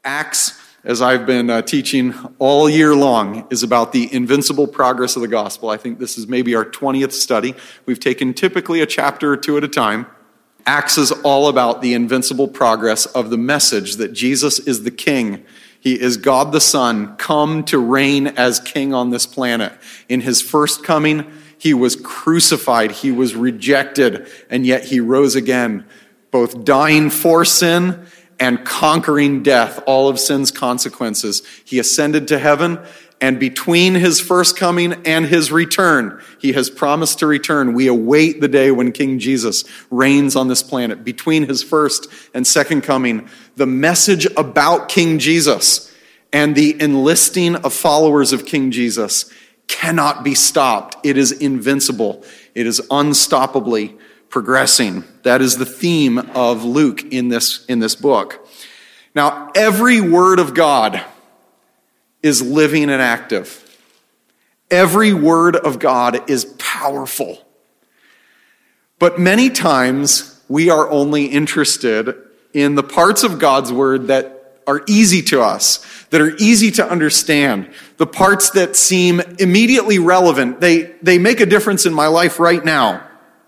Acts, as I've been teaching all year long, is about the invincible progress of the gospel. I think this is maybe our 20th study. We've taken typically a chapter or two at a time. Acts is all about the invincible progress of the message that Jesus is the King. He is God the Son, come to reign as King on this planet. In his first coming, he was crucified, he was rejected, and yet he rose again, both dying for sin and conquering death, all of sin's consequences. He ascended to heaven, and between his first coming and his return, he has promised to return. We await the day when King Jesus reigns on this planet. Between his first and second coming, the message about King Jesus and the enlisting of followers of King Jesus cannot be stopped. It is invincible. It is unstoppably progressing. That is the theme of Luke in this book. Now, every word of God is living and active. Every word of God is powerful. But many times we are only interested in the parts of God's word that are easy to us, that are easy to understand, the parts that seem immediately relevant. They make a difference in my life right now.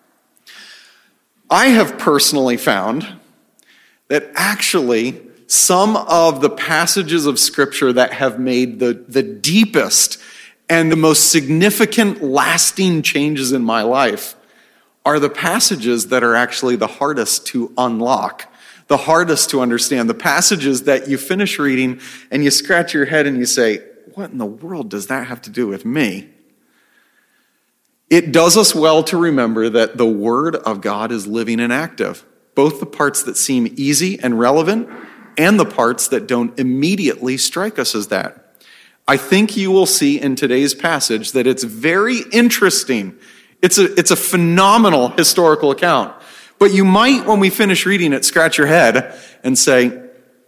I have personally found that actually some of the passages of Scripture that have made the deepest and the most significant lasting changes in my life are the passages that are actually the hardest to unlock, the hardest to understand, the passages that you finish reading and you scratch your head and you say, what in the world does that have to do with me? It does us well to remember that the Word of God is living and active, both the parts that seem easy and relevant and the parts that don't immediately strike us as that. I think you will see in today's passage that it's very interesting. It's a phenomenal historical account. But you might, when we finish reading it, scratch your head and say,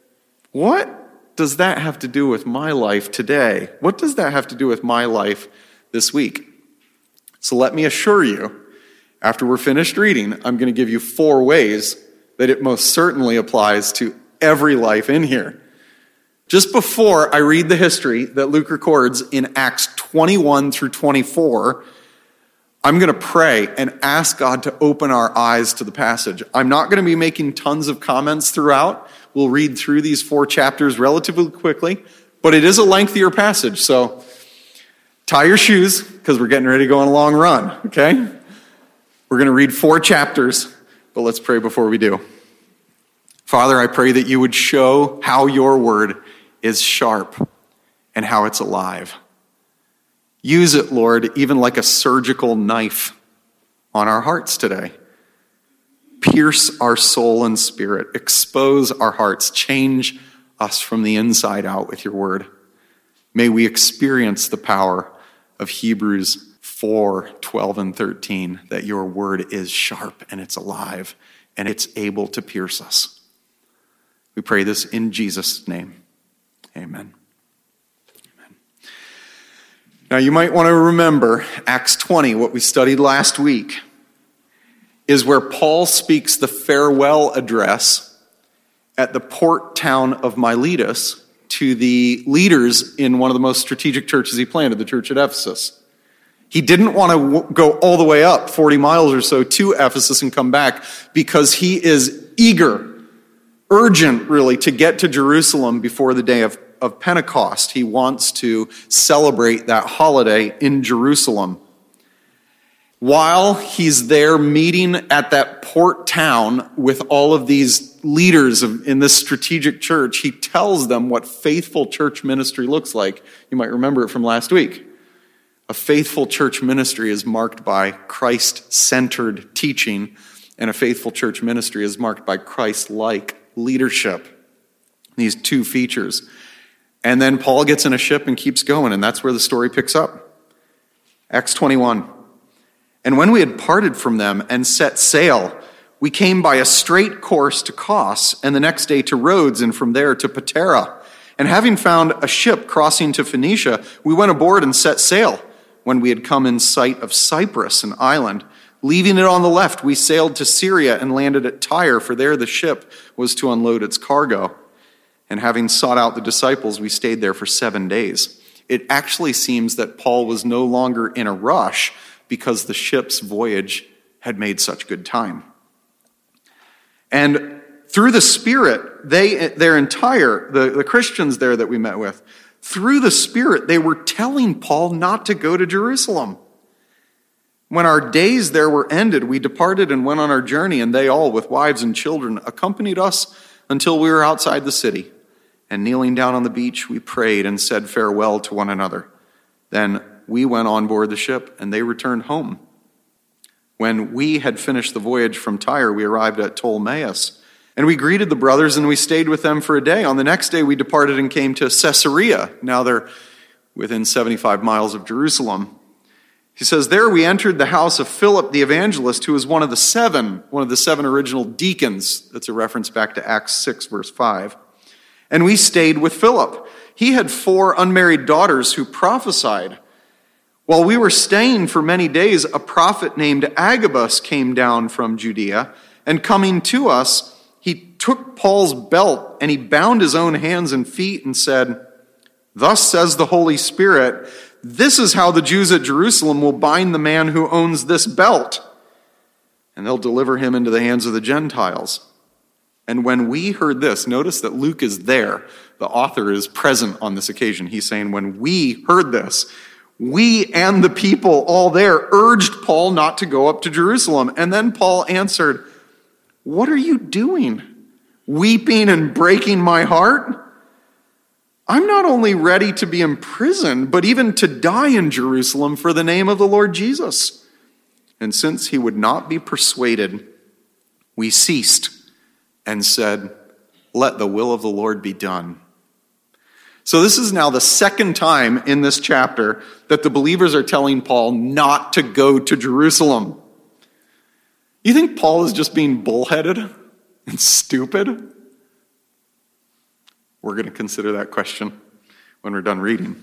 what does that have to do with my life today? What does that have to do with my life this week? So let me assure you, after we're finished reading, I'm going to give you 4 ways that it most certainly applies to every life in here. Just before I read the history that Luke records in Acts 21 through 24, I'm going to pray and ask God to open our eyes to the passage. I'm not going to be making tons of comments throughout. We'll read through these 4 chapters relatively quickly, but it is a lengthier passage, so tie your shoes because we're getting ready to go on a long run, okay? We're going to read 4 chapters, but let's pray before we do. Father, I pray that you would show how your word is sharp and how it's alive. Use it, Lord, even like a surgical knife on our hearts today. Pierce our soul and spirit. Expose our hearts. Change us from the inside out with your word. May we experience the power of Hebrews 4, 12, and 13, that your word is sharp and it's alive and it's able to pierce us. We pray this in Jesus' name. Amen. Amen. Now you might want to remember Acts 20, what we studied last week, is where Paul speaks the farewell address at the port town of Miletus to the leaders in one of the most strategic churches he planted, the church at Ephesus. He didn't want to go all the way up 40 miles or so to Ephesus and come back because he is eager, urgent, really, to get to Jerusalem before the day of Pentecost. He wants to celebrate that holiday in Jerusalem. While he's there meeting at that port town with all of these leaders in this strategic church, he tells them what faithful church ministry looks like. You might remember it from last week. A faithful church ministry is marked by Christ-centered teaching, and a faithful church ministry is marked by Christ-like leadership. These 2 features. And then Paul gets in a ship and keeps going, and that's where the story picks up. Acts 21. And when we had parted from them and set sail, we came by a straight course to Kos, and the next day to Rhodes, and from there to Patara. And having found a ship crossing to Phoenicia, we went aboard and set sail. When we had come in sight of Cyprus, an island, leaving it on the left, we sailed to Syria and landed at Tyre, for there the ship was to unload its cargo. And having sought out the disciples, we stayed there for 7 days. It actually seems that Paul was no longer in a rush because the ship's voyage had made such good time. And through the Spirit, the Christians there that we met with, through the Spirit, they were telling Paul not to go to Jerusalem. When our days there were ended, we departed and went on our journey, and they all, with wives and children, accompanied us until we were outside the city. And kneeling down on the beach, we prayed and said farewell to one another. Then we went on board the ship, and they returned home. When we had finished the voyage from Tyre, we arrived at Ptolemais, and we greeted the brothers, and we stayed with them for a day. On the next day, we departed and came to Caesarea. Now they're within 75 miles of Jerusalem. He says, there we entered the house of Philip the evangelist, who was one of the seven original deacons. That's a reference back to Acts 6, verse 5. And we stayed with Philip. He had 4 unmarried daughters who prophesied. While we were staying for many days, a prophet named Agabus came down from Judea, and coming to us, he took Paul's belt and he bound his own hands and feet and said, thus says the Holy Spirit, this is how the Jews at Jerusalem will bind the man who owns this belt, and they'll deliver him into the hands of the Gentiles. And when we heard this, notice that Luke is there. The author is present on this occasion. He's saying, when we heard this, we and the people all there urged Paul not to go up to Jerusalem. And then Paul answered, what are you doing? Weeping and breaking my heart? I'm not only ready to be imprisoned, but even to die in Jerusalem for the name of the Lord Jesus. And since he would not be persuaded, we ceased and said, let the will of the Lord be done. So this is now the second time in this chapter that the believers are telling Paul not to go to Jerusalem. You think Paul is just being bullheaded and stupid? We're going to consider that question when we're done reading.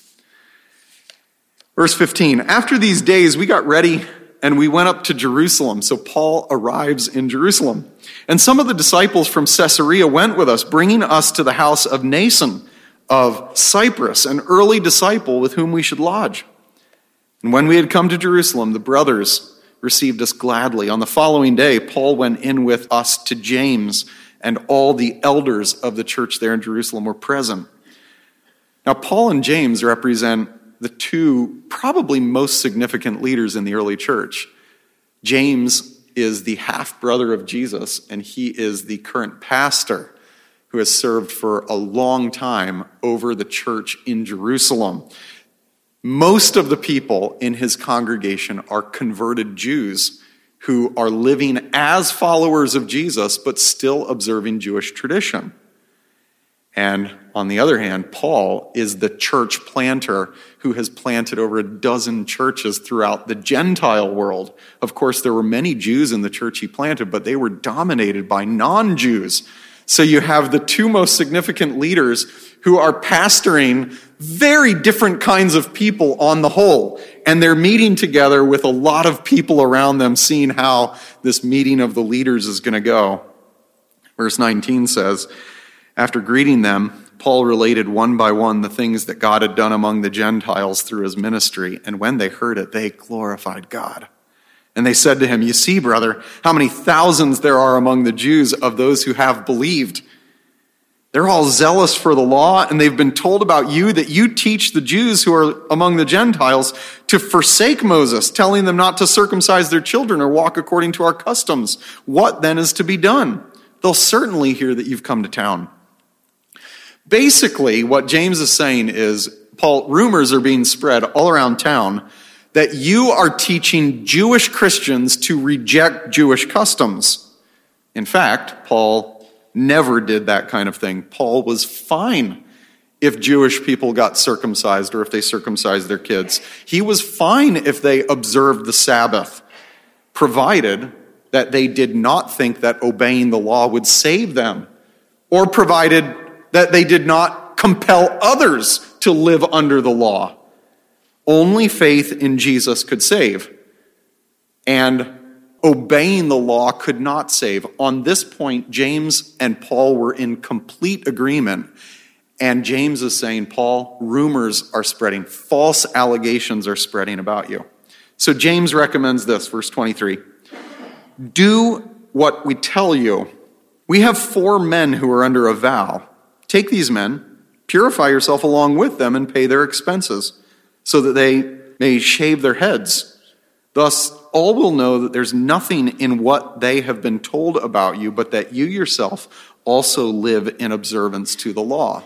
Verse 15, after these days we got ready and we went up to Jerusalem. So Paul arrives in Jerusalem. And some of the disciples from Caesarea went with us, bringing us to the house of Mnason of Cyprus, an early disciple with whom we should lodge. And when we had come to Jerusalem, the brothers received us gladly. On the following day, Paul went in with us to James, and all the elders of the church there in Jerusalem were present. Now, Paul and James represent the 2 probably most significant leaders in the early church. James is the half-brother of Jesus, and he is the current pastor who has served for a long time over the church in Jerusalem. Most of the people in his congregation are converted Jews who are living as followers of Jesus, but still observing Jewish tradition. And on the other hand, Paul is the church planter who has planted over a dozen churches throughout the Gentile world. Of course, there were many Jews in the church he planted, but they were dominated by non-Jews. So you have the 2 most significant leaders who are pastoring very different kinds of people on the whole. And they're meeting together with a lot of people around them, seeing how this meeting of the leaders is going to go. Verse 19 says, after greeting them, Paul related one by one the things that God had done among the Gentiles through his ministry. And when they heard it, they glorified God. And they said to him, you see, brother, how many thousands there are among the Jews of those who have believed. They're all zealous for the law, and they've been told about you that you teach the Jews who are among the Gentiles to forsake Moses, telling them not to circumcise their children or walk according to our customs. What then is to be done? They'll certainly hear that you've come to town. Basically, what James is saying is, Paul, rumors are being spread all around town that you are teaching Jewish Christians to reject Jewish customs. In fact, Paul never did that kind of thing. Paul was fine if Jewish people got circumcised or if they circumcised their kids. He was fine if they observed the Sabbath, provided that they did not think that obeying the law would save them, or provided that they did not compel others to live under the law. Only faith in Jesus could save. And obeying the law could not save. On this point, James and Paul were in complete agreement. And James is saying, Paul, rumors are spreading. False allegations are spreading about you. So James recommends this, verse 23. Do what we tell you. We have 4 men who are under a vow. Take these men, purify yourself along with them, and pay their expenses, so that they may shave their heads. Thus, all will know that there's nothing in what they have been told about you, but that you yourself also live in observance to the law.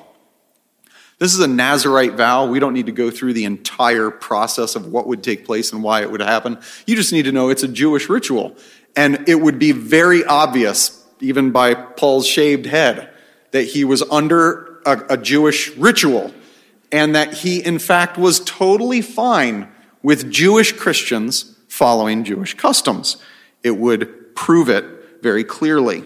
This is a Nazirite vow. We don't need to go through the entire process of what would take place and why it would happen. You just need to know it's a Jewish ritual. And it would be very obvious, even by Paul's shaved head, that he was under a Jewish ritual, and that he, in fact, was totally fine with Jewish Christians following Jewish customs. It would prove it very clearly.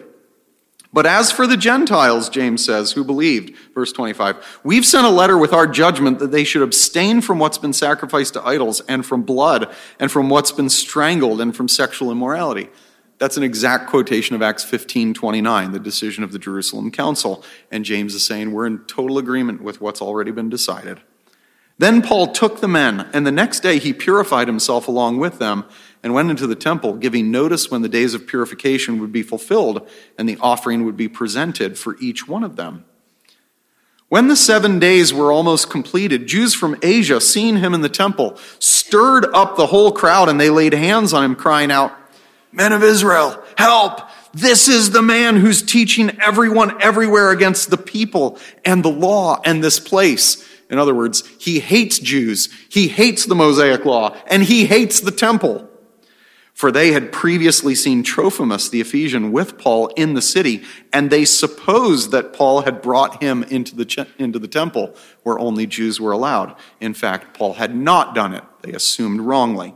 But as for the Gentiles, James says, who believed, verse 25, we've sent a letter with our judgment that they should abstain from what's been sacrificed to idols, and from blood, and from what's been strangled, and from sexual immorality. That's an exact quotation of Acts 15:29, the decision of the Jerusalem Council. And James is saying we're in total agreement with what's already been decided. Then Paul took the men, and the next day he purified himself along with them, and went into the temple, giving notice when the days of purification would be fulfilled, and the offering would be presented for each one of them. When the 7 days were almost completed, Jews from Asia, seeing him in the temple, stirred up the whole crowd, and they laid hands on him, crying out, Men of Israel, help! This is the man who's teaching everyone everywhere against the people and the law and this place. In other words, he hates Jews, he hates the Mosaic law, and he hates the temple. For they had previously seen Trophimus the Ephesian with Paul in the city, and they supposed that Paul had brought him into the temple where only Jews were allowed. In fact, Paul had not done it. They assumed wrongly.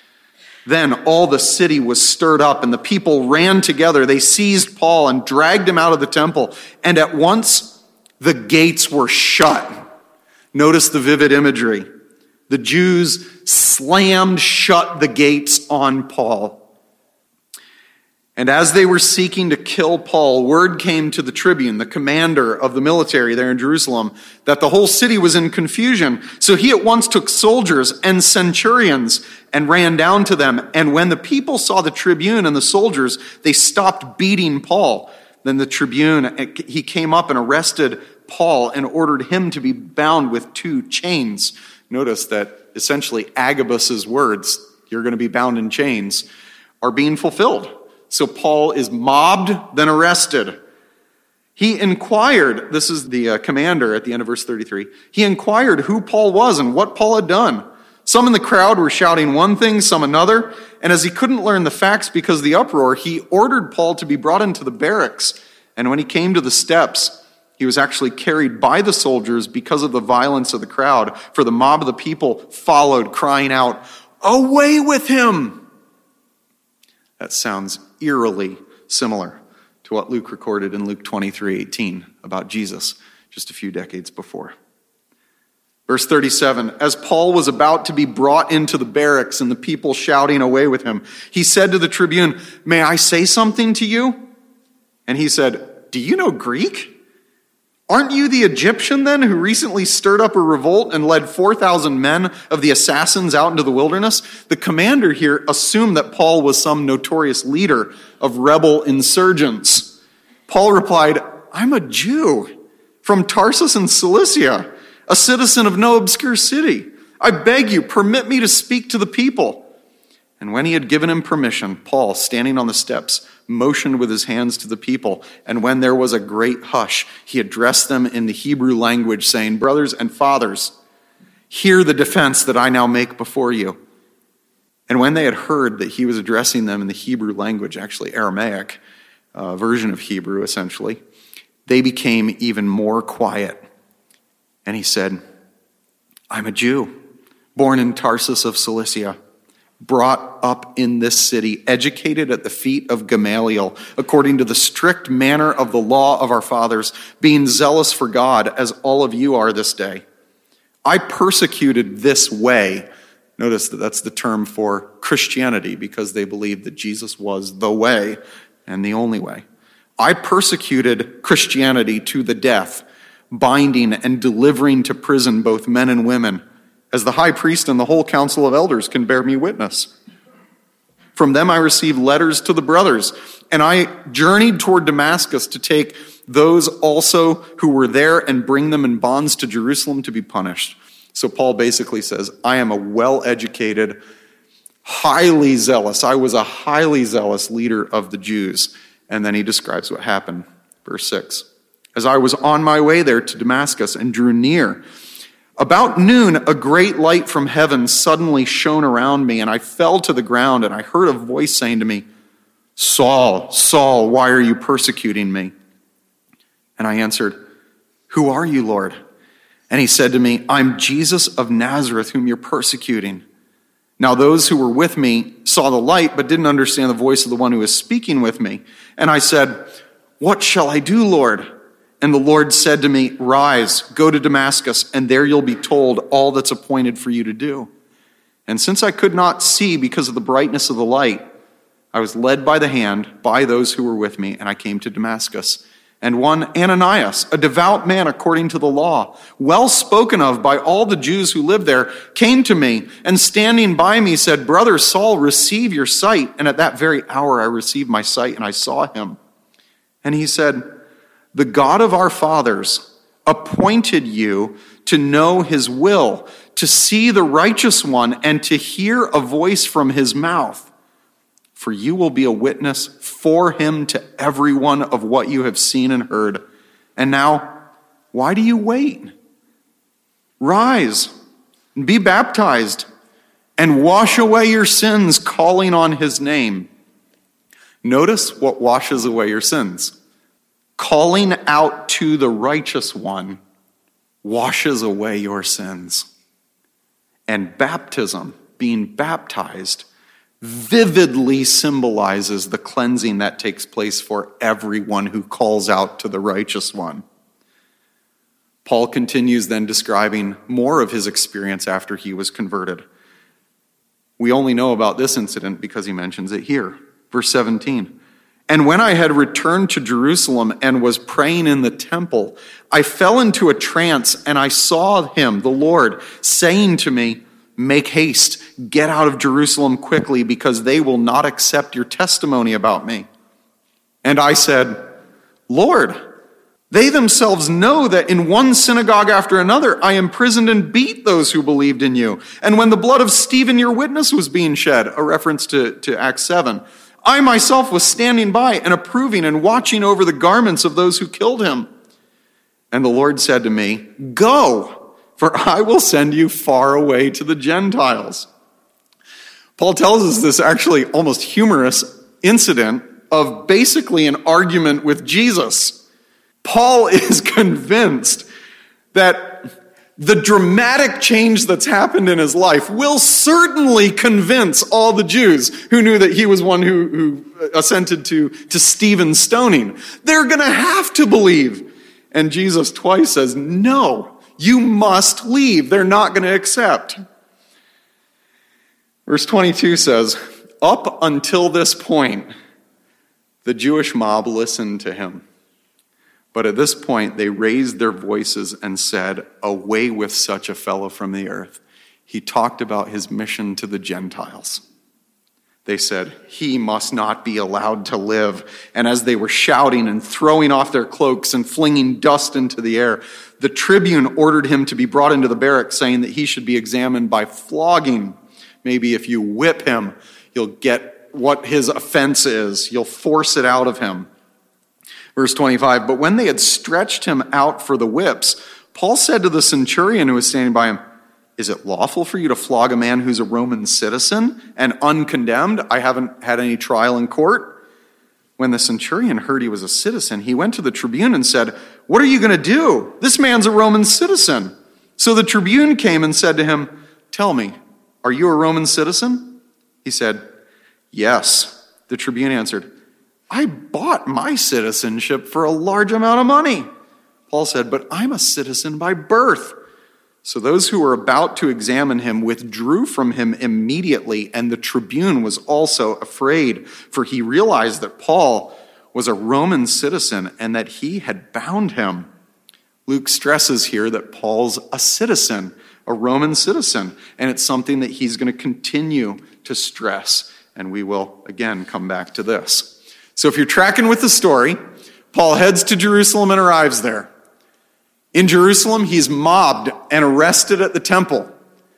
Then all the city was stirred up, and the people ran together. They seized Paul and dragged him out of the temple, and at once the gates were shut. Notice the vivid imagery. The Jews slammed shut the gates on Paul. And as they were seeking to kill Paul, word came to the tribune, the commander of the military there in Jerusalem, that the whole city was in confusion. So he at once took soldiers and centurions and ran down to them. And when the people saw the tribune and the soldiers, they stopped beating Paul. Then the tribune, he came up and arrested Paul and ordered him to be bound with 2 chains. Notice that essentially Agabus's words, you're going to be bound in chains, are being fulfilled. So Paul is mobbed, then arrested. He inquired, this is the commander at the end of verse 33, he inquired who Paul was and what Paul had done. Some in the crowd were shouting one thing, some another, and as he couldn't learn the facts because of the uproar, he ordered Paul to be brought into the barracks. And when he came to the steps, he was actually carried by the soldiers because of the violence of the crowd, for the mob of the people followed, crying out, "Away with him!" That sounds eerily similar to what Luke recorded in Luke 23:18 about Jesus just a few decades before. Verse 37, as Paul was about to be brought into the barracks and the people shouting away with him, he said to the tribune, "May I say something to you?" And he said, "Do you know Greek? Aren't you the Egyptian then who recently stirred up a revolt and led 4,000 men of the assassins out into the wilderness?" The commander here assumed that Paul was some notorious leader of rebel insurgents. Paul replied, "I'm a Jew from Tarsus in Cilicia, a citizen of no obscure city. I beg you, permit me to speak to the people." And when he had given him permission, Paul, standing on the steps, motioned with his hands to the people. And when there was a great hush, he addressed them in the Hebrew language, saying, "Brothers and fathers, hear the defense that I now make before you." And when they had heard that he was addressing them in the Hebrew language, actually Aramaic version of Hebrew essentially, they became even more quiet. And he said, "I'm a Jew, born in Tarsus of Cilicia, brought up in this city, educated at the feet of Gamaliel, according to the strict manner of the law of our fathers, being zealous for God, as all of you are this day. I persecuted this way," Notice that that's the term for Christianity because they believed that Jesus was the way and the only way. I persecuted Christianity to the death, binding and delivering to prison both men and women, as the high priest and the whole council of elders can bear me witness. From them I received letters to the brothers, and I journeyed toward Damascus to take those also who were there and bring them in bonds to Jerusalem to be punished. So Paul basically says, I am a well-educated, highly zealous. I was a highly zealous leader of the Jews. And then he describes what happened. Verse 6. As I was on my way there to Damascus and drew near, about noon, a great light from heaven suddenly shone around me, and I fell to the ground, and I heard a voice saying to me, Saul, Saul, why are you persecuting me? And I answered, Who are you, Lord? And he said to me, I'm Jesus of Nazareth, whom you're persecuting. Now those who were with me saw the light, but didn't understand the voice of the one who was speaking with me. And I said, What shall I do, Lord? And the Lord said to me, Rise, go to Damascus, and there you'll be told all that's appointed for you to do. And since I could not see because of the brightness of the light, I was led by the hand by those who were with me, and I came to Damascus. And one Ananias, a devout man according to the law, well spoken of by all the Jews who lived there, came to me, and standing by me said, Brother Saul, receive your sight. And at that very hour I received my sight, and I saw him. And he said, The God of our fathers appointed you to know his will, to see the righteous one, and to hear a voice from his mouth. For you will be a witness for him to everyone of what you have seen and heard. And now, why do you wait? Rise and be baptized and wash away your sins, calling on his name. Notice what washes away your sins. Calling out to the righteous one washes away your sins. And baptism, being baptized, vividly symbolizes the cleansing that takes place for everyone who calls out to the righteous one. Paul continues then describing more of his experience after he was converted. We only know about this incident because he mentions it here. Verse 17. And when I had returned to Jerusalem and was praying in the temple, I fell into a trance, and I saw him, the Lord, saying to me, Make haste, get out of Jerusalem quickly, because they will not accept your testimony about me. And I said, Lord, they themselves know that in one synagogue after another I imprisoned and beat those who believed in you. And when the blood of Stephen, your witness, was being shed, a reference to Acts 7, I myself was standing by and approving and watching over the garments of those who killed him. And the Lord said to me, Go, for I will send you far away to the Gentiles. Paul tells us this actually almost humorous incident of basically an argument with Jesus. Paul is convinced that the dramatic change that's happened in his life will certainly convince all the Jews who knew that he was one who assented to Stephen's stoning. They're going to have to believe. And Jesus twice says, no, you must leave. They're not going to accept. Verse 22 says, up until this point, the Jewish mob listened to him. But at this point, they raised their voices and said, away with such a fellow from the earth. He talked about his mission to the Gentiles. They said, he must not be allowed to live. And as they were shouting and throwing off their cloaks and flinging dust into the air, the tribune ordered him to be brought into the barracks, saying that he should be examined by flogging. Maybe if you whip him, you'll get what his offense is. You'll force it out of him. Verse 25, but when they had stretched him out for the whips, Paul said to the centurion who was standing by him, is it lawful for you to flog a man who's a Roman citizen and uncondemned? I haven't had any trial in court. When the centurion heard he was a citizen, he went to the tribune and said, what are you going to do? This man's a Roman citizen. So the tribune came and said to him, tell me, are you a Roman citizen? He said, yes. The tribune answered, I bought my citizenship for a large amount of money. Paul said, but I'm a citizen by birth. So those who were about to examine him withdrew from him immediately, and the tribune was also afraid, for he realized that Paul was a Roman citizen and that he had bound him. Luke stresses here that Paul's a citizen, a Roman citizen, and it's something that he's going to continue to stress, and we will again come back to this. So if you're tracking with the story, Paul heads to Jerusalem and arrives there. In Jerusalem, he's mobbed and arrested at the temple.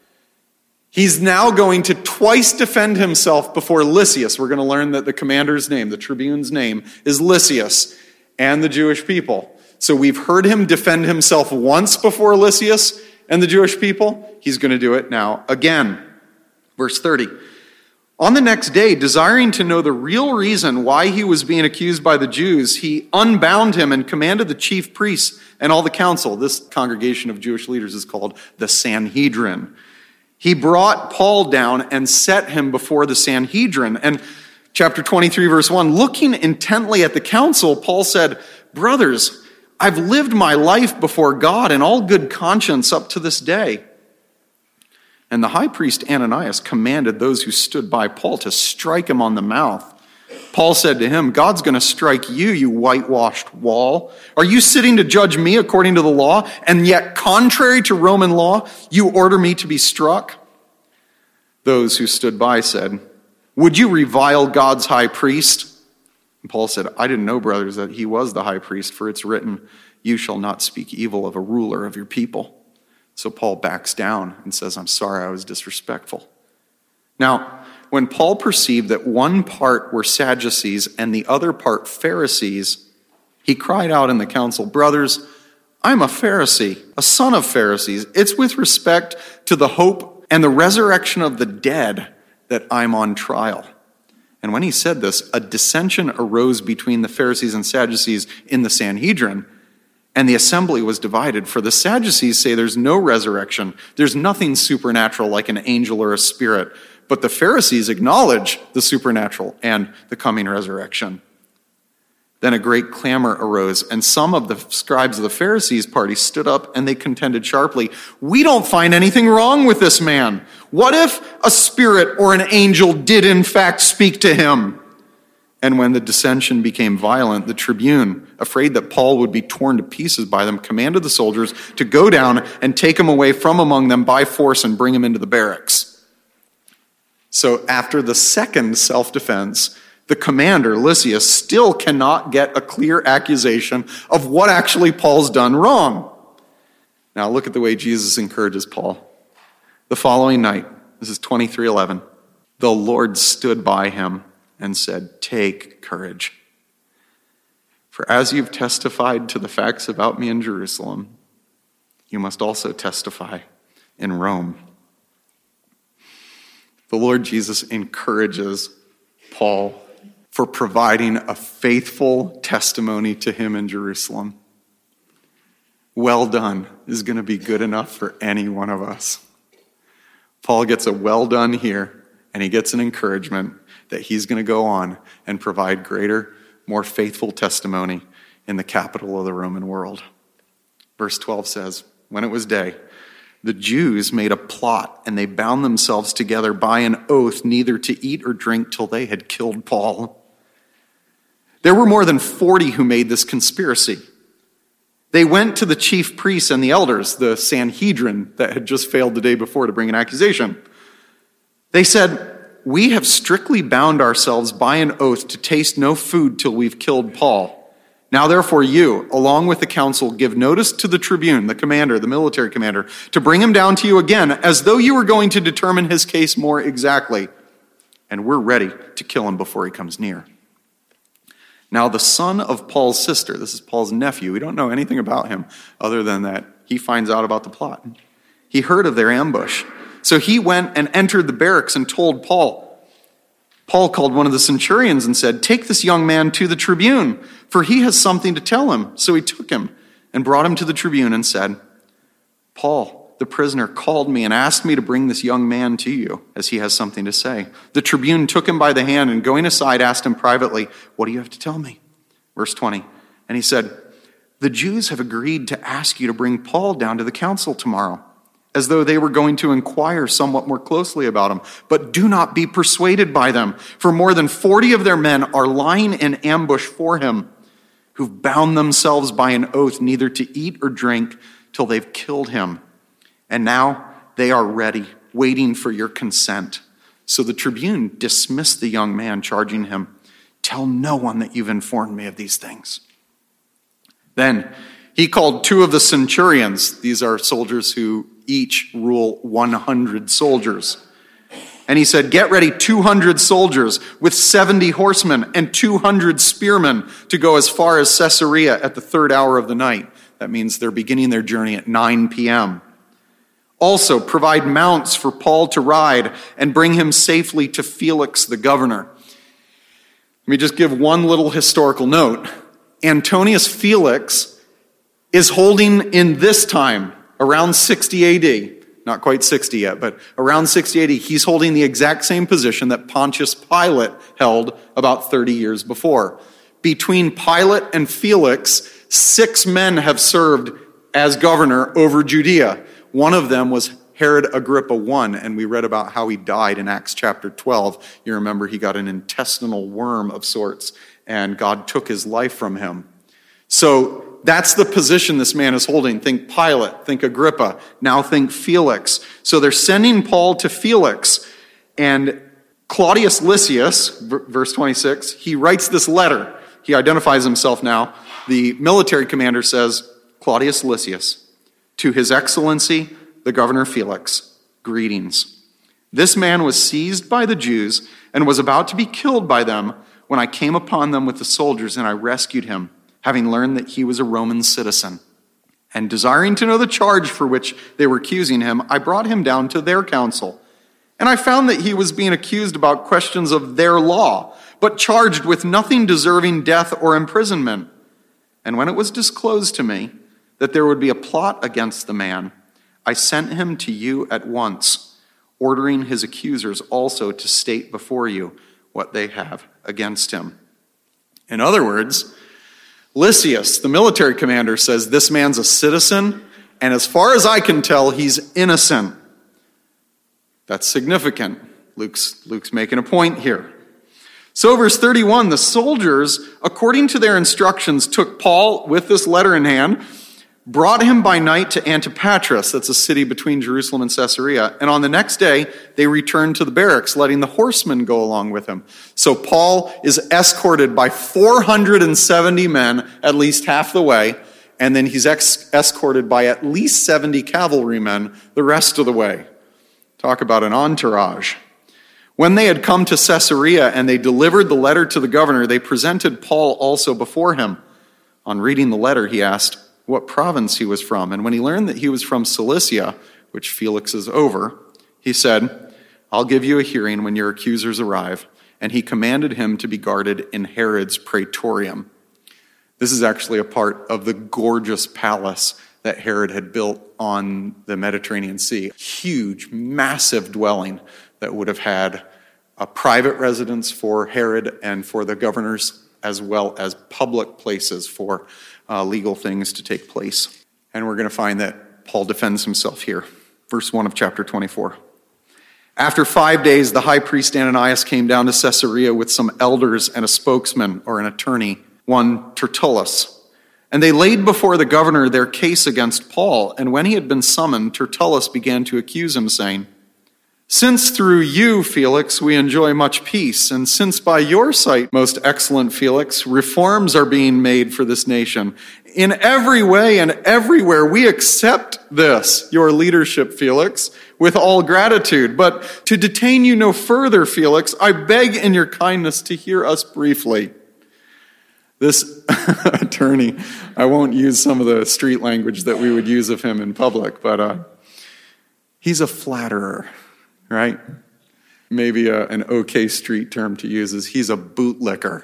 He's now going to twice defend himself before Lysias. We're going to learn that the commander's name, the tribune's name, is Lysias and the Jewish people. So we've heard him defend himself once before Lysias and the Jewish people. He's going to do it now again. Verse 30. On the next day, desiring to know the real reason why he was being accused by the Jews, he unbound him and commanded the chief priests and all the council. This congregation of Jewish leaders is called the Sanhedrin. He brought Paul down and set him before the Sanhedrin. And chapter 23, verse 1, looking intently at the council, Paul said, "Brothers, I've lived my life before God in all good conscience up to this day." And the high priest Ananias commanded those who stood by Paul to strike him on the mouth. Paul said to him, "God's going to strike you, you whitewashed wall. Are you sitting to judge me according to the law, and yet contrary to Roman law, you order me to be struck?" Those who stood by said, "Would you revile God's high priest?" And Paul said, "I didn't know, brothers, that he was the high priest, for it's written, 'You shall not speak evil of a ruler of your people.'" So Paul backs down and says, "I'm sorry, I was disrespectful." Now, when Paul perceived that one part were Sadducees and the other part Pharisees, he cried out in the council, "Brothers, I'm a Pharisee, a son of Pharisees. It's with respect to the hope and the resurrection of the dead that I'm on trial." And when he said this, a dissension arose between the Pharisees and Sadducees in the Sanhedrin, and the assembly was divided. For the Sadducees say there's no resurrection. There's nothing supernatural like an angel or a spirit. But the Pharisees acknowledge the supernatural and the coming resurrection. Then a great clamor arose, and some of the scribes of the Pharisees' party stood up and they contended sharply, "We don't find anything wrong with this man. What if a spirit or an angel did in fact speak to him?" And when the dissension became violent, the tribune, afraid that Paul would be torn to pieces by them, commanded the soldiers to go down and take him away from among them by force and bring him into the barracks. So after the second self-defense, the commander, Lysias, still cannot get a clear accusation of what actually Paul's done wrong. Now look at the way Jesus encourages Paul. The following night, this is 23:11, the Lord stood by him and said, "Take courage. For as you've testified to the facts about me in Jerusalem, you must also testify in Rome." The Lord Jesus encourages Paul for providing a faithful testimony to him in Jerusalem. Well done is going to be good enough for any one of us. Paul gets a well done here, and he gets an encouragement that he's going to go on and provide greater, more faithful testimony in the capital of the Roman world. Verse 12 says, when it was day, the Jews made a plot, and they bound themselves together by an oath neither to eat or drink till they had killed Paul. There were more than 40 who made this conspiracy. They went to the chief priests and the elders, the Sanhedrin that had just failed the day before to bring an accusation. They said, "We have strictly bound ourselves by an oath to taste no food till we've killed Paul. Now therefore you, along with the council, give notice to the tribune, the commander, the military commander, to bring him down to you again, as though you were going to determine his case more exactly. And we're ready to kill him before he comes near." Now the son of Paul's sister, this is Paul's nephew, we don't know anything about him other than that he finds out about the plot. He heard of their ambush. So he went and entered the barracks and told Paul. Paul called one of the centurions and said, "Take this young man to the tribune, for he has something to tell him." So he took him and brought him to the tribune and said, "Paul, the prisoner, called me and asked me to bring this young man to you, as he has something to say." The tribune took him by the hand and going aside asked him privately, "What do you have to tell me?" Verse 20, and he said, "The Jews have agreed to ask you to bring Paul down to the council tomorrow. as though they were going to inquire somewhat more closely about him. But do not be persuaded by them, for more than 40 of their men are lying in ambush for him, who've bound themselves by an oath neither to eat or drink till they've killed him. And now they are ready, waiting for your consent." So the tribune dismissed the young man, charging him, "Tell no one that you've informed me of these things." Then he called 2 of the centurions. These are soldiers who each rule 100 soldiers. And he said, "Get ready 200 soldiers with 70 horsemen and 200 spearmen to go as far as Caesarea at the 3rd hour of the night." That means they're beginning their journey at 9 p.m. "Also, provide mounts for Paul to ride and bring him safely to Felix the governor." Let me just give one little historical note. Antonius Felix is holding in this time, around 60 AD, not quite 60 yet, but around 60 AD, he's holding the exact same position that Pontius Pilate held about 30 years before. Between Pilate and Felix, 6 men have served as governor over Judea. One of them was Herod Agrippa I, and we read about how he died in Acts chapter 12. You remember he got an intestinal worm of sorts, and God took his life from him. So that's the position this man is holding. Think Pilate, think Agrippa, now think Felix. So they're sending Paul to Felix, and Claudius Lysias, verse 26, he writes this letter. He identifies himself now. The military commander says, "Claudius Lysias, to his excellency, the governor Felix, greetings. This man was seized by the Jews and was about to be killed by them when I came upon them with the soldiers, and I rescued him, having learned that he was a Roman citizen. And desiring to know the charge for which they were accusing him, I brought him down to their council. And I found that he was being accused about questions of their law, but charged with nothing deserving death or imprisonment. And when it was disclosed to me that there would be a plot against the man, I sent him to you at once, ordering his accusers also to state before you what they have against him." In other words, Lysias, the military commander, says this man's a citizen, and as far as I can tell, he's innocent. That's significant. Luke's making a point here. So verse 31, the soldiers, according to their instructions, took Paul with this letter in hand, brought him by night to Antipatris, that's a city between Jerusalem and Caesarea, and on the next day they returned to the barracks, letting the horsemen go along with him. So Paul is escorted by 470 men, at least half the way, and then he's escorted by at least 70 cavalrymen the rest of the way. Talk about an entourage. When they had come to Caesarea and they delivered the letter to the governor, they presented Paul also before him. On reading the letter, he asked what province he was from. And when he learned that he was from Cilicia, which Felix is over, he said, "I'll give you a hearing when your accusers arrive." And he commanded him to be guarded in Herod's praetorium. This is actually a part of the gorgeous palace that Herod had built on the Mediterranean Sea. Huge, massive dwelling that would have had a private residence for Herod and for the governors, as well as public places for legal things to take place. And we're going to find that Paul defends himself here. Verse 1 of chapter 24. After 5 days, the high priest Ananias came down to Caesarea with some elders and a spokesman or an attorney, one Tertullus. And they laid before the governor their case against Paul. And when he had been summoned, Tertullus began to accuse him, saying, "Since through you, Felix, we enjoy much peace, and since by your sight, most excellent Felix, reforms are being made for this nation, in every way and everywhere we accept this, your leadership, Felix, with all gratitude. But to detain you no further, Felix, I beg in your kindness to hear us briefly." This attorney, I won't use some of the street language that we would use of him in public, but he's a flatterer, right? Maybe an okay street term to use is he's a bootlicker.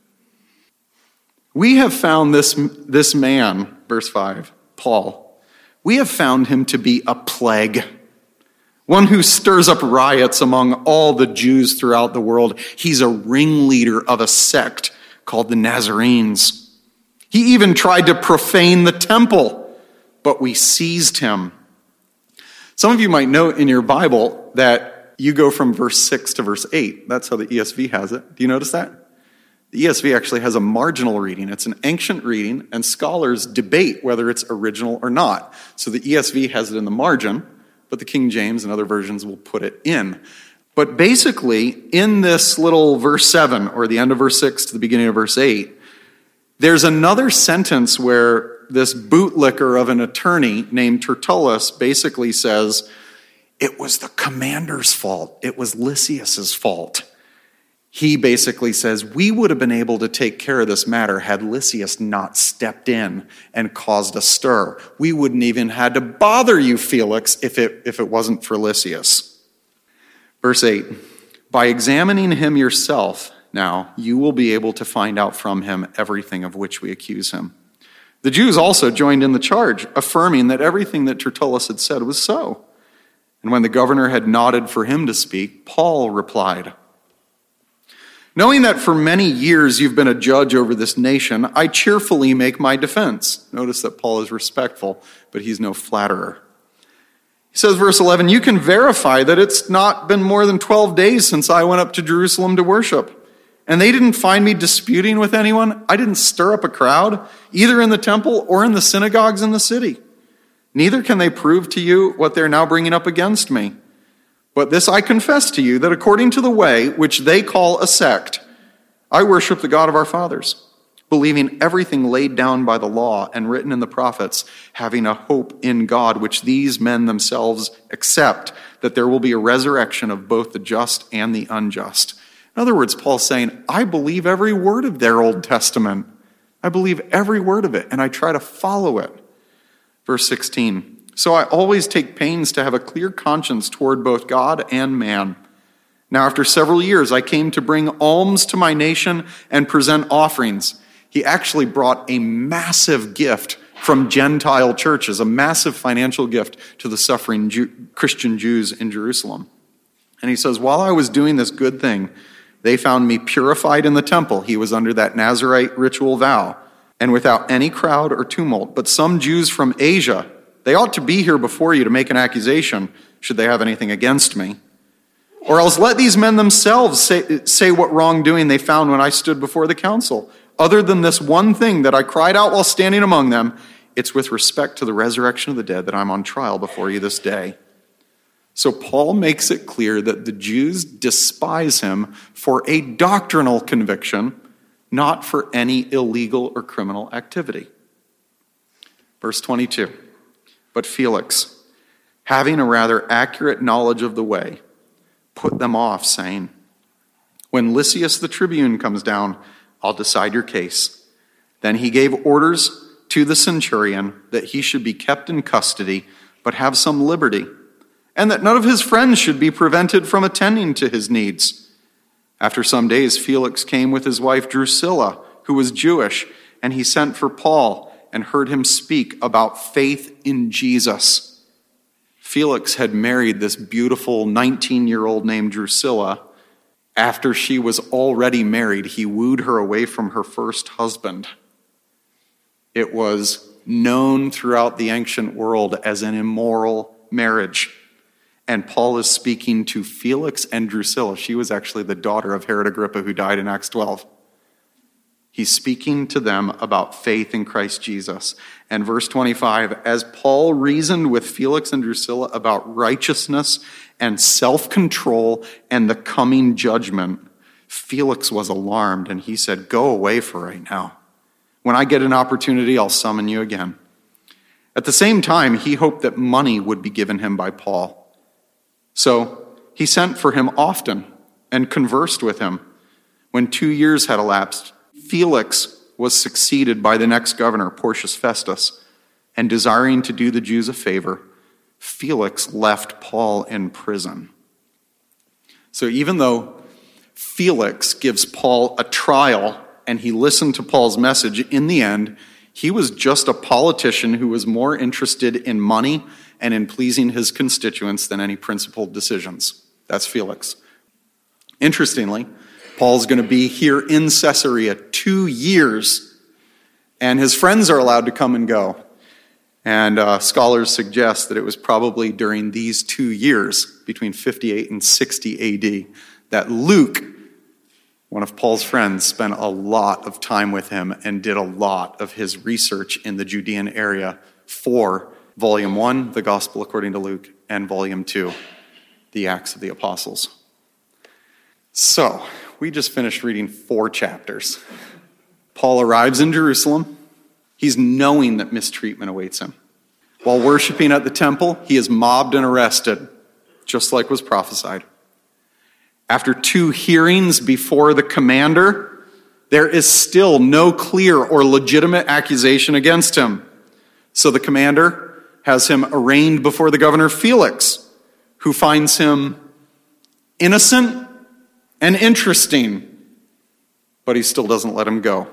We have found this man, verse 5, Paul, we have found him to be a plague, one who stirs up riots among all the Jews throughout the world. He's a ringleader of a sect called the Nazarenes. He even tried to profane the temple, but we seized him. Some of you might note in your Bible that you go from verse 6 to verse 8. That's how the ESV has it. Do you notice that? The ESV actually has a marginal reading. It's an ancient reading, and scholars debate whether it's original or not. So the ESV has it in the margin, but the King James and other versions will put it in. But basically, in this little verse 7, or the end of verse 6 to the beginning of verse 8, there's another sentence where this bootlicker of an attorney named Tertullus basically says, it was the commander's fault. It was Lysias's fault. He basically says, we would have been able to take care of this matter had Lysias not stepped in and caused a stir. We wouldn't even had to bother you, Felix, if it wasn't for Lysias. Verse 8, by examining him yourself, now you will be able to find out from him everything of which we accuse him. The Jews also joined in the charge, affirming that everything that Tertullus had said was so. And when the governor had nodded for him to speak, Paul replied, knowing that for many years you've been a judge over this nation, I cheerfully make my defense. Notice that Paul is respectful, but he's no flatterer. He says, verse 11, you can verify that it's not been more than 12 days since I went up to Jerusalem to worship. And they didn't find me disputing with anyone. I didn't stir up a crowd, either in the temple or in the synagogues in the city. Neither can they prove to you what they're now bringing up against me. But this I confess to you, that according to the way which they call a sect, I worship the God of our fathers, believing everything laid down by the law and written in the prophets, having a hope in God, which these men themselves accept, that there will be a resurrection of both the just and the unjust. In other words, Paul's saying, I believe every word of their Old Testament. I believe every word of it, and I try to follow it. Verse 16, so I always take pains to have a clear conscience toward both God and man. Now after several years, I came to bring alms to my nation and present offerings. He actually brought a massive gift from Gentile churches, a massive financial gift to the suffering Christian Jews in Jerusalem. And he says, while I was doing this good thing, they found me purified in the temple. He was under that Nazirite ritual vow, and without any crowd or tumult. But some Jews from Asia, they ought to be here before you to make an accusation, should they have anything against me. Or else let these men themselves say what wrongdoing they found when I stood before the council. Other than this one thing that I cried out while standing among them, it's with respect to the resurrection of the dead that I'm on trial before you this day. So Paul makes it clear that the Jews despise him for a doctrinal conviction, not for any illegal or criminal activity. Verse 22, but Felix, having a rather accurate knowledge of the way, put them off, saying, when Lysias the tribune comes down, I'll decide your case. Then he gave orders to the centurion that he should be kept in custody, but have some liberty, and that none of his friends should be prevented from attending to his needs. After some days, Felix came with his wife Drusilla, who was Jewish, and he sent for Paul and heard him speak about faith in Jesus. Felix had married this beautiful 19-year-old named Drusilla. After she was already married, he wooed her away from her first husband. It was known throughout the ancient world as an immoral marriage. And Paul is speaking to Felix and Drusilla. She was actually the daughter of Herod Agrippa, who died in Acts 12. He's speaking to them about faith in Christ Jesus. And verse 25, as Paul reasoned with Felix and Drusilla about righteousness and self-control and the coming judgment, Felix was alarmed, and he said, go away for right now. When I get an opportunity, I'll summon you again. At the same time, he hoped that money would be given him by Paul. So he sent for him often and conversed with him. When 2 years had elapsed, Felix was succeeded by the next governor, Porcius Festus, and desiring to do the Jews a favor, Felix left Paul in prison. So even though Felix gives Paul a trial and he listened to Paul's message, in the end, he was just a politician who was more interested in money and in pleasing his constituents than any principled decisions. That's Felix. Interestingly, Paul's going to be here in Caesarea 2 years, and his friends are allowed to come and go. And scholars suggest that it was probably during these 2 years, between 58 and 60 AD, that Luke, one of Paul's friends, spent a lot of time with him and did a lot of his research in the Judean area for Volume 1, the Gospel according to Luke, and Volume 2, the Acts of the Apostles. So, we just finished reading 4 chapters. Paul arrives in Jerusalem. He's knowing that mistreatment awaits him. While worshiping at the temple, he is mobbed and arrested, just like was prophesied. After 2 hearings before the commander, there is still no clear or legitimate accusation against him. So the commander has him arraigned before the governor Felix, who finds him innocent and interesting, but he still doesn't let him go.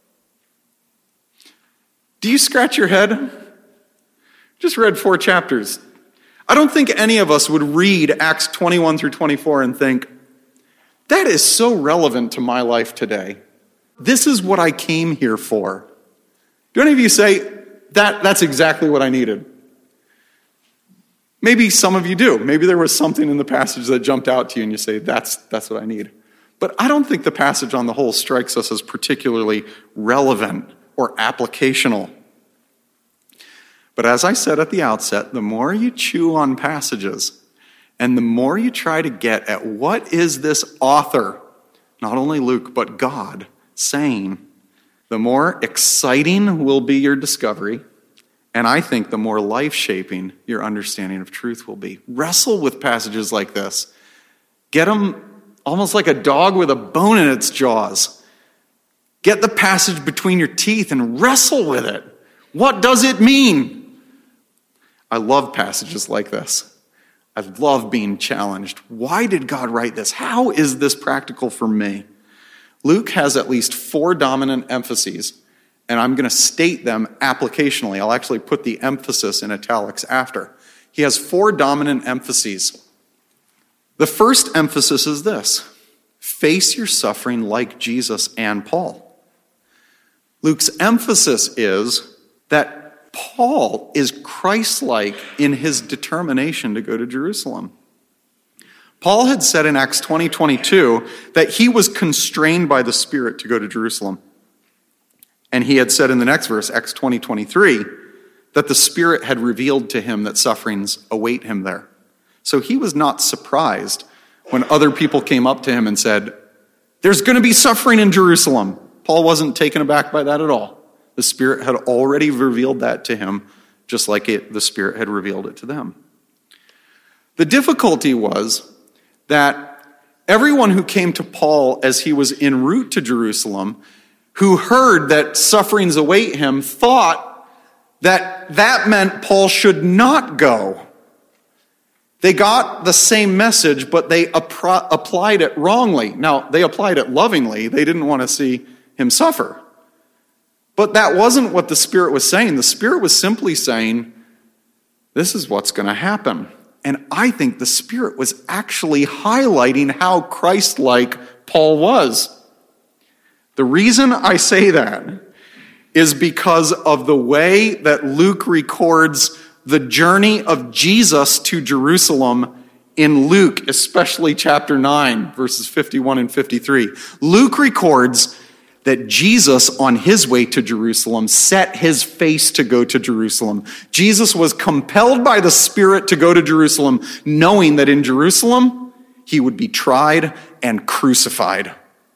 Do you scratch your head? Just read 4 chapters. I don't think any of us would read Acts 21 through 24 and think, that is so relevant to my life today. This is what I came here for. Do any of you say, that's exactly what I needed? Maybe some of you do. Maybe there was something in the passage that jumped out to you and you say, that's what I need. But I don't think the passage on the whole strikes us as particularly relevant or applicational. But as I said at the outset, the more you chew on passages and the more you try to get at what is this author, not only Luke, but God, saying, the more exciting will be your discovery, and I think the more life-shaping your understanding of truth will be. Wrestle with passages like this. Get them almost like a dog with a bone in its jaws. Get the passage between your teeth and wrestle with it. What does it mean? I love passages like this. I love being challenged. Why did God write this? How is this practical for me? Luke has at least 4 dominant emphases, and I'm going to state them applicationally. I'll actually put the emphasis in italics after. He has 4 dominant emphases. The first emphasis is this: face your suffering like Jesus and Paul. Luke's emphasis is that Paul is Christ-like in his determination to go to Jerusalem. Paul had said in Acts 20:22 that he was constrained by the Spirit to go to Jerusalem. And he had said in the next verse, Acts 20:23, that the Spirit had revealed to him that sufferings await him there. So he was not surprised when other people came up to him and said, there's going to be suffering in Jerusalem. Paul wasn't taken aback by that at all. The Spirit had already revealed that to him, just like the Spirit had revealed it to them. The difficulty was that everyone who came to Paul as he was en route to Jerusalem, who heard that sufferings await him, thought that that meant Paul should not go. They got the same message, but they applied it wrongly. Now, they applied it lovingly. They didn't want to see him suffer. But that wasn't what the Spirit was saying. The Spirit was simply saying, this is what's going to happen. And I think the Spirit was actually highlighting how Christ-like Paul was. The reason I say that is because of the way that Luke records the journey of Jesus to Jerusalem in Luke, especially chapter 9, verses 51 and 53. Luke records that Jesus, on his way to Jerusalem, set his face to go to Jerusalem. Jesus was compelled by the Spirit to go to Jerusalem, knowing that in Jerusalem, he would be tried and crucified.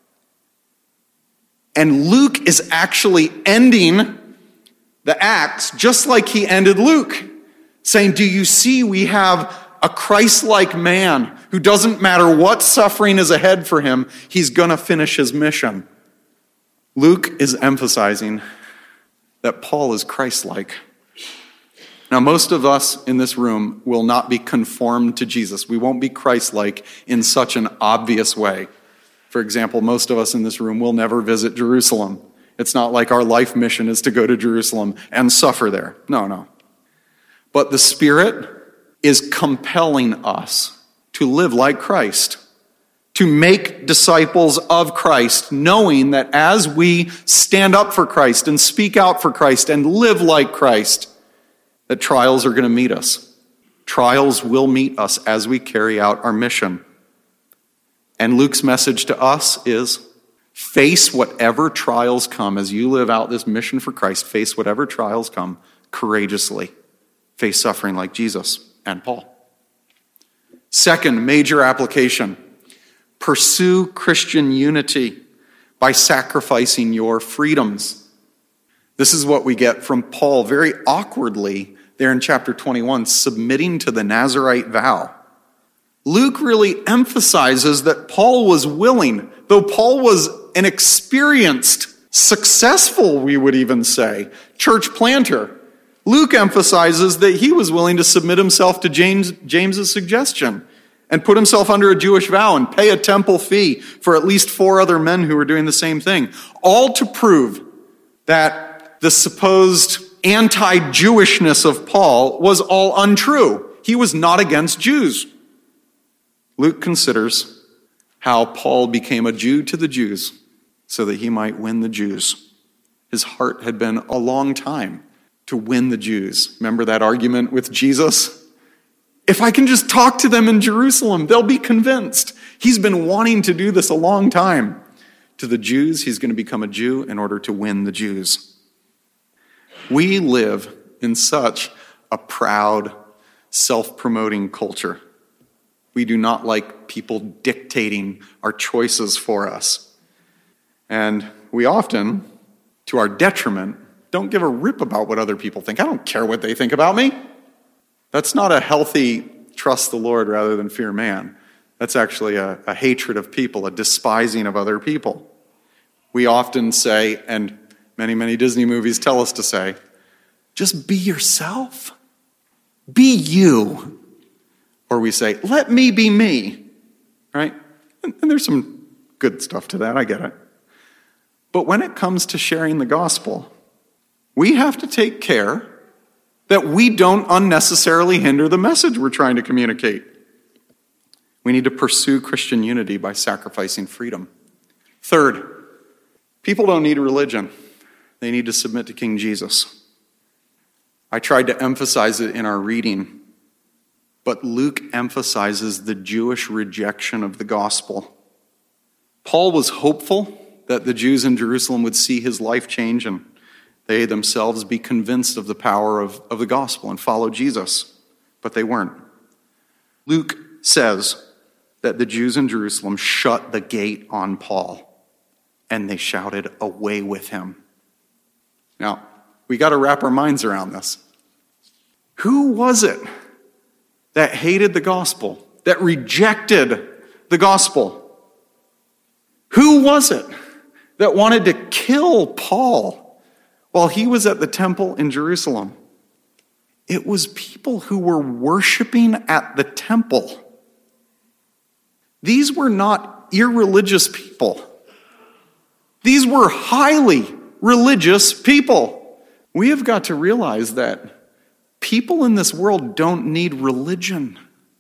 And Luke is actually ending the Acts just like he ended Luke, saying, do you see we have a Christ-like man who doesn't matter what suffering is ahead for him, he's going to finish his mission. Luke is emphasizing that Paul is Christ-like. Now, most of us in this room will not be conformed to Jesus. We won't be Christ-like in such an obvious way. For example, most of us in this room will never visit Jerusalem. It's not like our life mission is to go to Jerusalem and suffer there. No. But the Spirit is compelling us to live like Christ, to make disciples of Christ, knowing that as we stand up for Christ and speak out for Christ and live like Christ, that trials are going to meet us. Trials will meet us as we carry out our mission. And Luke's message to us is, face whatever trials come as you live out this mission for Christ. Face whatever trials come courageously. Face suffering like Jesus and Paul. Second major application, pursue Christian unity by sacrificing your freedoms. This is what we get from Paul very awkwardly there in chapter 21, submitting to the Nazirite vow. Luke really emphasizes that Paul was willing, though Paul was an experienced, successful, we would even say, church planter. Luke emphasizes that he was willing to submit himself to James's suggestion and put himself under a Jewish vow and pay a temple fee for at least 4 other men who were doing the same thing, all to prove that the supposed anti-Jewishness of Paul was all untrue. He was not against Jews. Luke considers how Paul became a Jew to the Jews so that he might win the Jews. His heart had been a long time to win the Jews. Remember that argument with Jesus? If I can just talk to them in Jerusalem, they'll be convinced. He's been wanting to do this a long time. To the Jews, he's going to become a Jew in order to win the Jews. We live in such a proud, self-promoting culture. We do not like people dictating our choices for us. And we often, to our detriment, don't give a rip about what other people think. I don't care what they think about me. That's not a healthy trust the Lord rather than fear man. That's actually a hatred of people, a despising of other people. We often say, and many, many Disney movies tell us to say, just be yourself. Be you. Or we say, let me be me. Right? And there's some good stuff to that, I get it. But when it comes to sharing the gospel, we have to take care that we don't unnecessarily hinder the message we're trying to communicate. We need to pursue Christian unity by sacrificing freedom. Third, people don't need a religion. They need to submit to King Jesus. I tried to emphasize it in our reading, but Luke emphasizes the Jewish rejection of the gospel. Paul was hopeful that the Jews in Jerusalem would see his life change and they themselves be convinced of the power of the gospel and follow Jesus, but they weren't. Luke says that the Jews in Jerusalem shut the gate on Paul and they shouted, "Away with him." Now, we got to wrap our minds around this. Who was it that hated the gospel, that rejected the gospel? Who was it that wanted to kill Paul while he was at the temple in Jerusalem? It was people who were worshiping at the temple. These were not irreligious people. These were highly religious people. We have got to realize that people in this world don't need religion.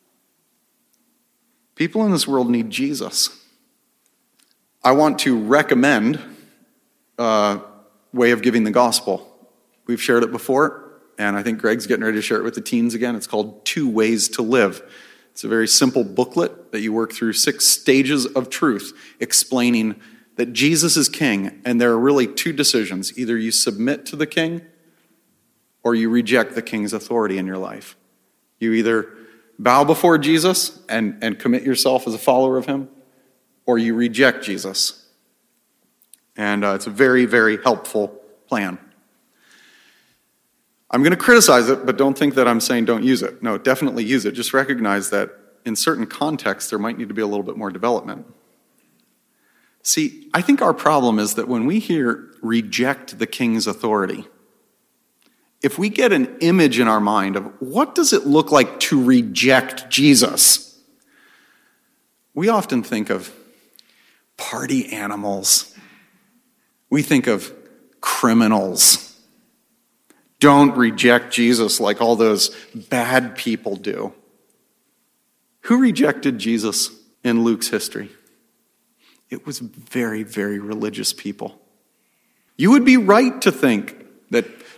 People in this world need Jesus. I want to recommend a way of giving the gospel. We've shared it before, and I think Greg's getting ready to share it with the teens again. It's called 2 Ways to Live. It's a very simple booklet that you work through 6 stages of truth, explaining that Jesus is king, and there are really 2 decisions. Either you submit to the king, or you reject the king's authority in your life. You either bow before Jesus and commit yourself as a follower of him, or you reject Jesus. And it's a very, very helpful plan. I'm going to criticize it, but don't think that I'm saying don't use it. No, definitely use it. Just recognize that in certain contexts, there might need to be a little bit more development. See, I think our problem is that when we hear reject the king's authority, if we get an image in our mind of what does it look like to reject Jesus, we often think of party animals. We think of criminals. Don't reject Jesus like all those bad people do. Who rejected Jesus in Luke's history? It was very, very religious people. You would be right to think that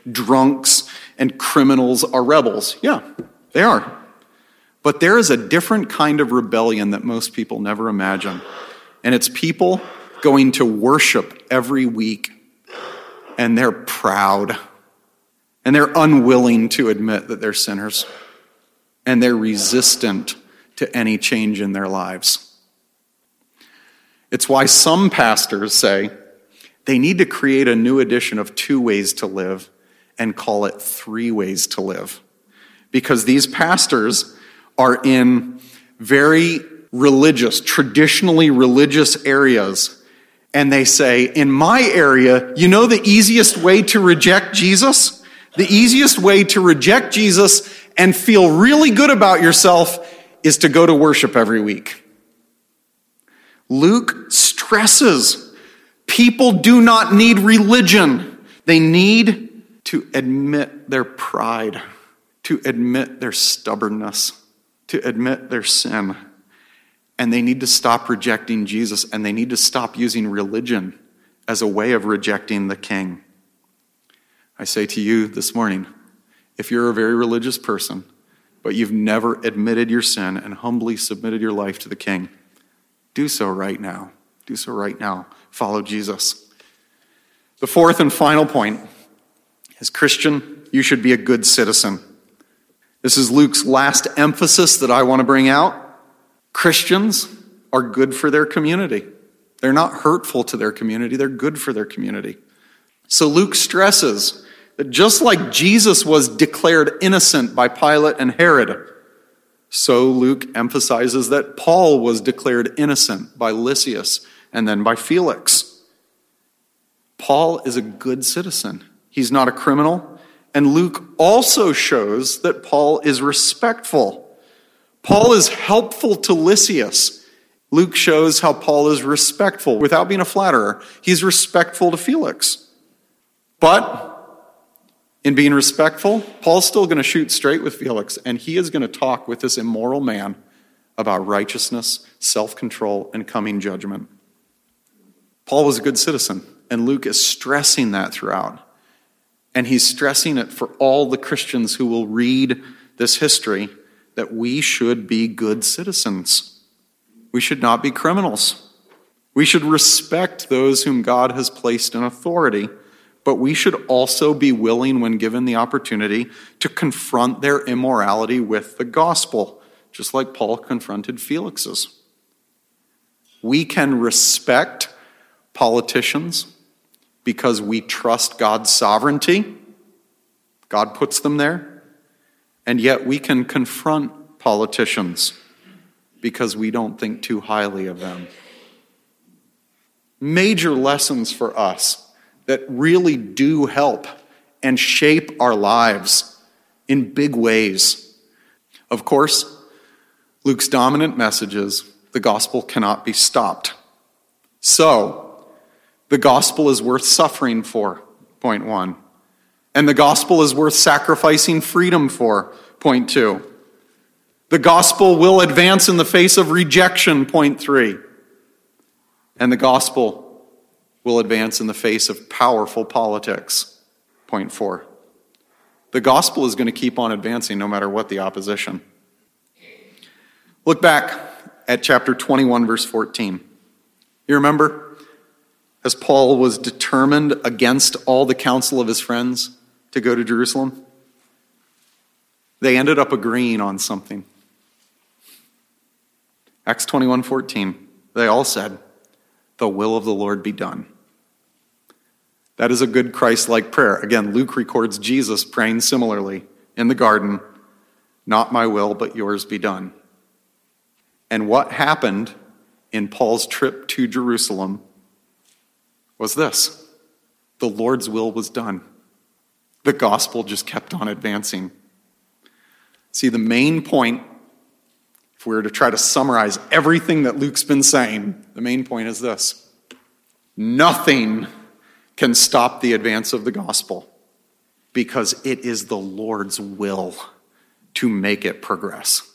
drunks and criminals are rebels. Yeah, they are. But there is a different kind of rebellion that most people never imagine. And it's people going to worship every week, and they're proud, and they're unwilling to admit that they're sinners, and they're resistant to any change in their lives. It's why some pastors say they need to create a new edition of 2 ways to live and call it 3 ways to live. Because these pastors are in very religious, traditionally religious areas. And they say, in my area, you know the easiest way to reject Jesus? The easiest way to reject Jesus and feel really good about yourself is to go to worship every week. Luke stresses people do not need religion. They need to admit their pride, to admit their stubbornness, to admit their sin. And they need to stop rejecting Jesus, and they need to stop using religion as a way of rejecting the King. I say to you this morning, if you're a very religious person, but you've never admitted your sin and humbly submitted your life to the King, do so right now. Do so right now. Follow Jesus. The fourth and final point is, Christian, you should be a good citizen. This is Luke's last emphasis that I want to bring out. Christians are good for their community. They're not hurtful to their community. They're good for their community. So Luke stresses that just like Jesus was declared innocent by Pilate and Herod, so Luke emphasizes that Paul was declared innocent by Lysias and then by Felix. Paul is a good citizen. He's not a criminal. And Luke also shows that Paul is respectful. Paul is helpful to Lysias. Luke shows how Paul is respectful. Without being a flatterer, he's respectful to Felix. But in being respectful, Paul's still going to shoot straight with Felix, and he is going to talk with this immoral man about righteousness, self-control, and coming judgment. Paul was a good citizen, and Luke is stressing that throughout. And he's stressing it for all the Christians who will read this history, that we should be good citizens. We should not be criminals. We should respect those whom God has placed in authority, but we should also be willing, when given the opportunity, to confront their immorality with the gospel, just like Paul confronted Felix's. We can respect politicians because we trust God's sovereignty. God puts them there. And yet we can confront politicians because we don't think too highly of them. Major lessons for us that really do help and shape our lives in big ways. Of course, Luke's dominant message is the gospel cannot be stopped. So, the gospel is worth suffering for, point 1. And the gospel is worth sacrificing freedom for, point 2. The gospel will advance in the face of rejection, point 3. And the gospel will advance in the face of powerful politics, point 4. The gospel is going to keep on advancing no matter what the opposition. Look back at chapter 21, verse 14. You remember, as Paul was determined against all the counsel of his friends to go to Jerusalem, they ended up agreeing on something. Acts 21:14, they all said, "The will of the Lord be done." That is a good Christ-like prayer. Again, Luke records Jesus praying similarly in the garden, "Not my will, but yours be done." And what happened in Paul's trip to Jerusalem was this: the Lord's will was done. The gospel just kept on advancing. See, the main point, if we were to try to summarize everything that Luke's been saying, the main point is this: nothing can stop the advance of the gospel, because it is the Lord's will to make it progress.